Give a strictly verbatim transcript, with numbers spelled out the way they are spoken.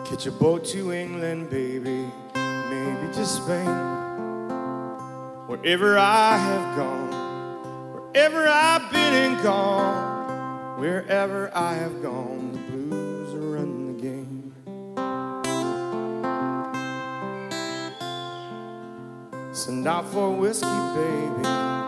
Catch a boat to England, baby, maybe to Spain. Wherever I have gone, wherever I've been and gone, wherever I have gone, the blues are running the game. Send out for whiskey, baby.